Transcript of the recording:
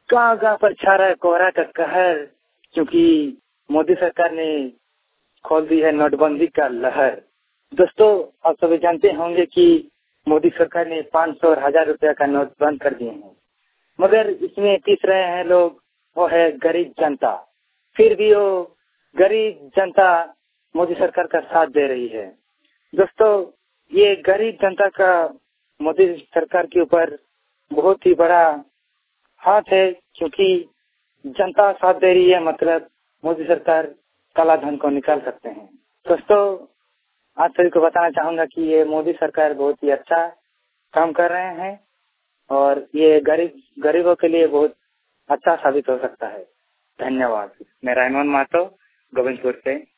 कहाँ कहाँ पर छा रहा है कोहरा का कहर, क्योंकि मोदी सरकार ने खोल दी है नोटबंदी का लहर। दोस्तों, आप सभी जानते होंगे कि मोदी सरकार ने 500 और 1000 रुपया का नोट बंद कर दिए हैं, मगर इसमें पिस रहे हैं लोग, वो है गरीब जनता। फिर भी वो गरीब जनता मोदी सरकार का साथ दे रही है। दोस्तों, ये गरीब जनता का मोदी सरकार के ऊपर बहुत ही बड़ा हाथ है, क्योंकि जनता साथ दे रही है, मतलब मोदी सरकार काला धन को निकाल सकते हैं। दोस्तों, आप सभी को बताना चाहूंगा कि ये मोदी सरकार बहुत ही अच्छा काम कर रहे हैं और ये गरीबों के लिए बहुत अच्छा साबित हो सकता है। धन्यवाद। मैं रायमोहन महतो, गोविंदपुर से।